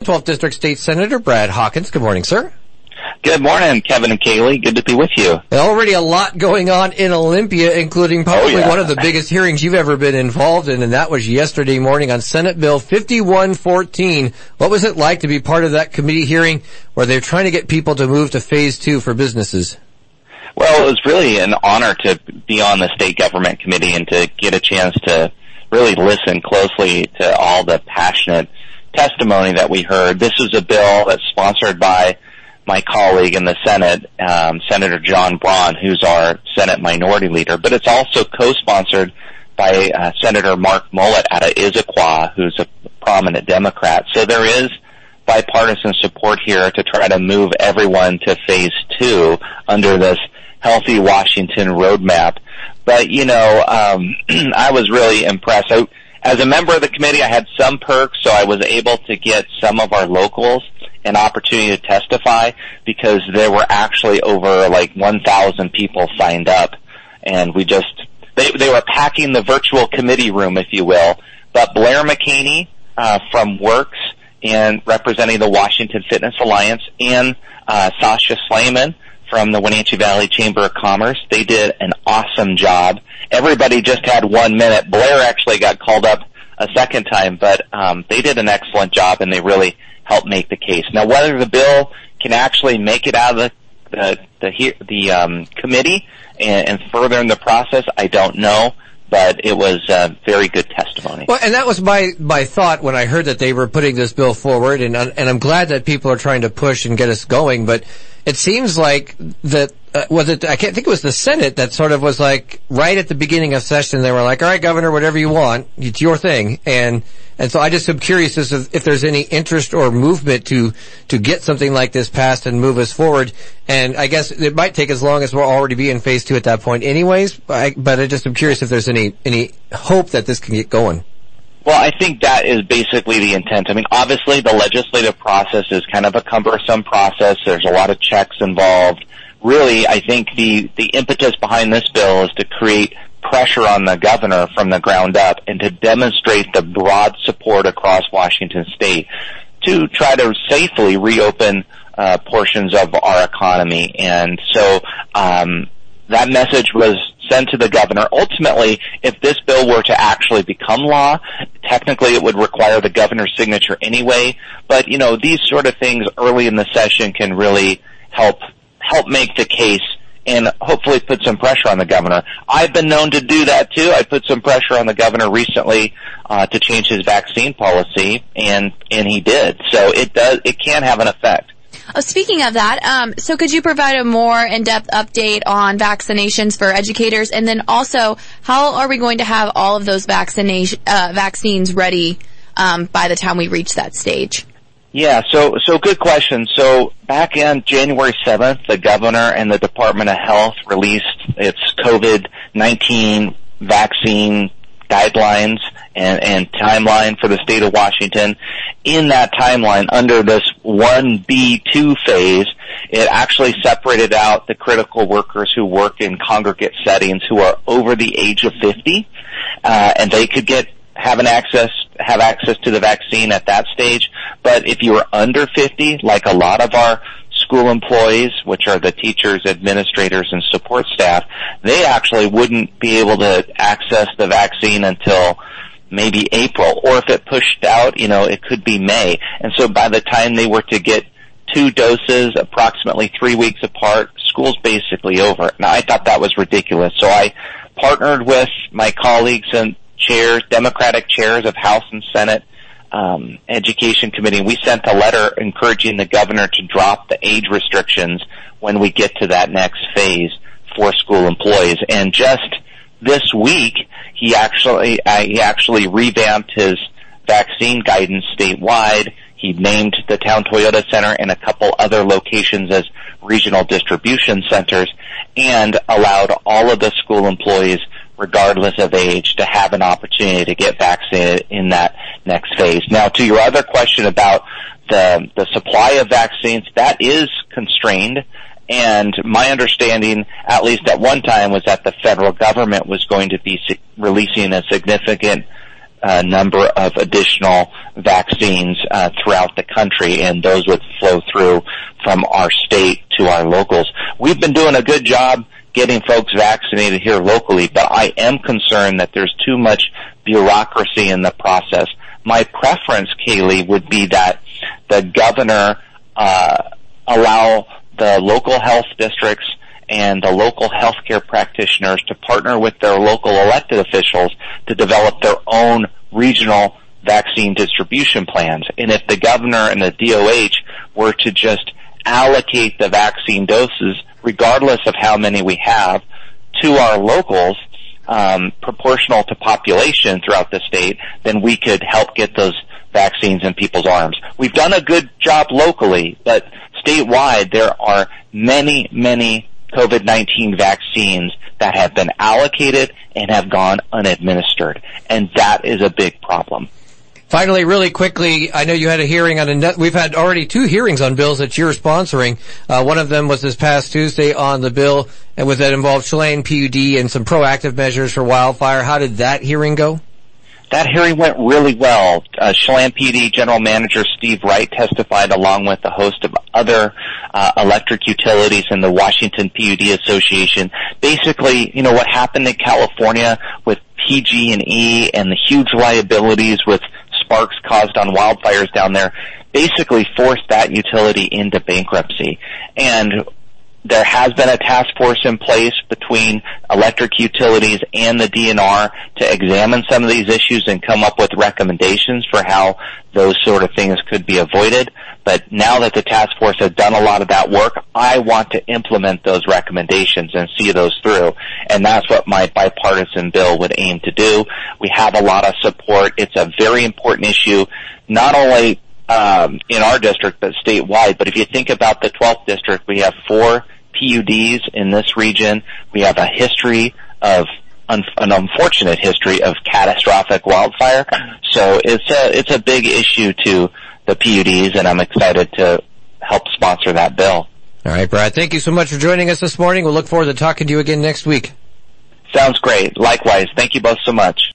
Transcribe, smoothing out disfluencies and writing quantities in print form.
12th District State Senator Brad Hawkins. Good morning, sir. Good morning, Kevin and Kaylee. Good to be with you. Already a lot going on in Olympia, including probably one of the biggest hearings you've ever been involved in, and that was yesterday morning on Senate Bill 5114. What was it like to be part of that committee hearing where they're trying to get people to move to Phase 2 for businesses? Well, it was really an honor to be on the state government committee and to get a chance to really listen closely to all the passionate testimony that we heard. This is a bill that's sponsored by my colleague in the Senate, Senator John Braun, who's our Senate Minority Leader, but it's also co-sponsored by Senator Mark Mullet out of Issaquah, who's a prominent Democrat. So there is bipartisan support here to try to move everyone to Phase 2 under this Healthy Washington roadmap. But, I was really impressed. As a member of the committee, I had some perks, so I was able to get some of our locals an opportunity to testify because there were actually over 1,000 people signed up, and they were packing the virtual committee room, if you will. But Blair McCaney from Works and representing the Washington Fitness Alliance and Sasha Slayman from the Wenatchee Valley Chamber of Commerce, they did an awesome job. Everybody just had 1 minute. Blair actually got called up a second time, but they did an excellent job, and they really helped make the case. Now, whether the bill can actually make it out of the committee and further in the process, I don't know, but it was very good testimony. Well, and that was my thought when I heard that they were putting this bill forward, and I'm glad that people are trying to push and get us going, but it seems like that, I can't think it was the Senate that sort of was like, right at the beginning of session, they were like, all right, Governor, whatever you want, it's your thing. And so I just am curious as to if there's any interest or movement to get something like this passed and move us forward. And I guess it might take as long as we'll already be in Phase 2 at that point anyways, but I just am curious if there's any hope that this can get going. Well, I think that is basically the intent. I mean, obviously the legislative process is kind of a cumbersome process. There's a lot of checks involved. Really, I think the impetus behind this bill is to create pressure on the governor from the ground up and to demonstrate the broad support across Washington state to try to safely reopen portions of our economy. And so that message was sent to the governor. Ultimately, if this bill were to actually become law, technically it would require the governor's signature anyway. But, these sort of things early in the session can really help make the case and hopefully put some pressure on the governor. I've been known to do that too. I put some pressure on the governor recently to change his vaccine policy, and he did. So it can have an effect. Oh, speaking of that, so could you provide a more in-depth update on vaccinations for educators? And then also, how are we going to have all of those vaccines ready by the time we reach that stage? Yeah, so good question. So back in January 7th, the governor and the Department of Health released its COVID-19 vaccine guidelines and timeline for the state of Washington. In that timeline, under this 1B2 phase, it actually separated out the critical workers who work in congregate settings who are over the age of 50, and they could have access to the vaccine at that stage. But if you were under 50, like a lot of our school employees, which are the teachers, administrators, and support staff, they actually wouldn't be able to access the vaccine until maybe April, or if it pushed out, it could be May. And so by the time they were to get 2 doses approximately 3 weeks apart, school's basically over. Now, I thought that was ridiculous. So I partnered with my colleagues and Democratic chairs of House and Senate Education Committee, and we sent a letter encouraging the governor to drop the age restrictions when we get to that next phase for school employees. And just this week, he actually revamped his vaccine guidance statewide. He named the Town Toyota Center and a couple other locations as regional distribution centers, and allowed all of the school employees, regardless of age, to have an opportunity to get vaccinated in that next phase. Now, to your other question about the supply of vaccines, that is constrained, and my understanding, at least at one time, was that the federal government was going to be releasing a significant number of additional vaccines throughout the country, and those would flow through from our state to our locals. We've been doing a good job getting folks vaccinated here locally, but I am concerned that there's too much bureaucracy in the process. My preference, Kaylee, would be that the governor allow the local health districts and the local healthcare practitioners to partner with their local elected officials to develop their own regional vaccine distribution plans. And if the governor and the DOH were to just allocate the vaccine doses, regardless of how many we have, to our locals, proportional to population throughout the state, then we could help get those vaccines in people's arms. We've done a good job locally, but statewide there are many, many COVID-19 vaccines that have been allocated and have gone unadministered, and that is a big problem. Finally, really quickly, I know you had a hearing on we've had already 2 hearings on bills that you're sponsoring. One of them was this past Tuesday on the bill, and that involved Chelan PUD and some proactive measures for wildfire. How did that hearing go? That hearing went really well. Chelan PD General Manager Steve Wright testified along with a host of other electric utilities in the Washington PUD Association. Basically, what happened in California with PG&E and the huge liabilities with sparks caused on wildfires down there basically forced that utility into bankruptcy. And there has been a task force in place between electric utilities and the DNR to examine some of these issues and come up with recommendations for how those sort of things could be avoided. But now that the task force has done a lot of that work, I want to implement those recommendations and see those through. And that's what my bipartisan bill would aim to do. We have a lot of support. It's a very important issue, not only in our district, but statewide. But if you think about the 12th district, we have 4 PUDs in this region. We have a history of an unfortunate history of catastrophic wildfire. So it's a big issue to the PUDs, and I'm excited to help sponsor that bill. All right, Brad, thank you so much for joining us this morning. We'll look forward to talking to you again next week. Sounds great. Likewise. Thank you both so much.